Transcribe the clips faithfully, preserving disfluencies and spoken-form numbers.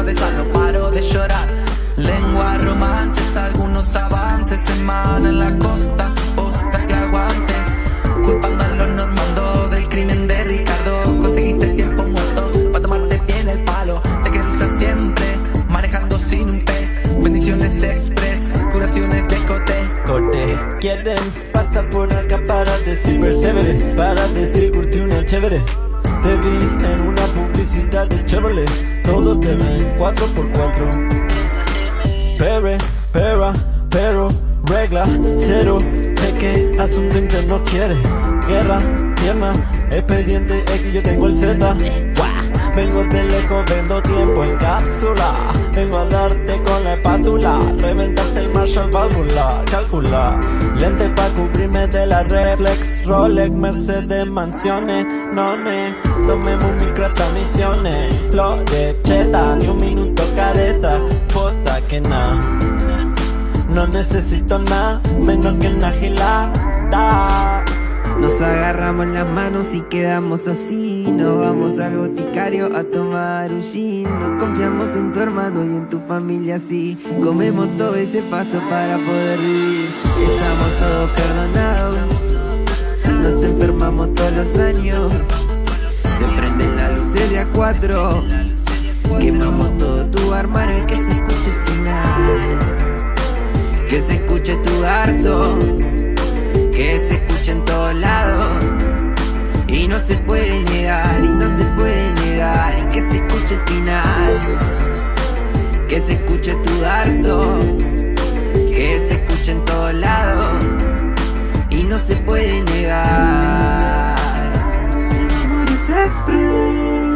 cabeza, no paro de llorar. Lengua, romances, algunos avances, semana en la costa, posta que aguante. Culpando a los normandos del crimen de Ricardo. Conseguiste el tiempo muerto para tomarte bien el palo. Te que usar siempre, manejando sin un pez. Bendiciones express, curaciones de cote. Corte, quieren pasar por acá para decir persevere, para decir curti una chévere. Te vi en una publicidad de Chevrolet, todos te ven cuatro por cuatro. Pere, pera, pero, regla, cero, cheque, asunto interno quiere. Guerra, tierna, expediente X, yo tengo el Z. Vengo de lejos, vendo tiempo en cápsula. Vengo a darte con la espátula, reventarte el Marshall válvula. Calcula, lente pa' cubrirme de la reflex. Rolex, Mercedes, mansiones, nones. Tomemos microtransmisiones. Flores, cheta, ni un minuto careta. Posta que na, no necesito nada, menos que una gilada. Nos agarramos las manos y quedamos así. Nos vamos al boticario a tomar un gin. Nos confiamos en tu hermano y en tu familia, sí. Comemos todo ese pasto para poder vivir. Estamos todos perdonados. Nos enfermamos todos los años. Se prenden las luces de a cuatro. Quemamos todo tu armario y que se escuche el final. Que se escuche tu garzo. Que se escucha en todos lados. Y no se puede negar, y no se puede negar. Y que se escuche el final. Que se escuche tu darzo. Que se escuche en todos lados. Y no se puede negar. Memorias Express,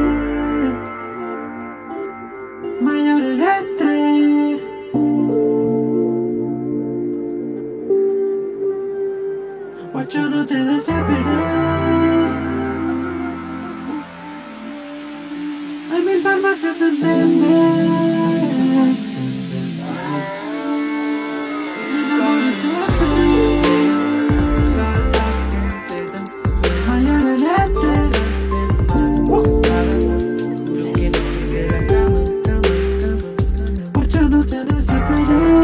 Mayor Electric. Yo no te desesperé. Hay mil farmacias en vender. Mayor Electric. Yo no te desesperé.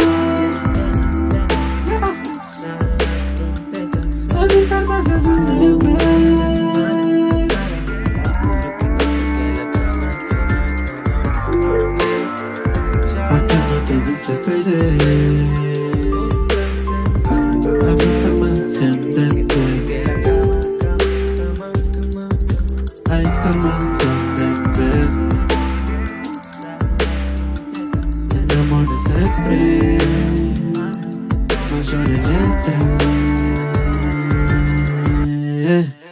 Hay información de ver. Memorias Express, Mayor Electric.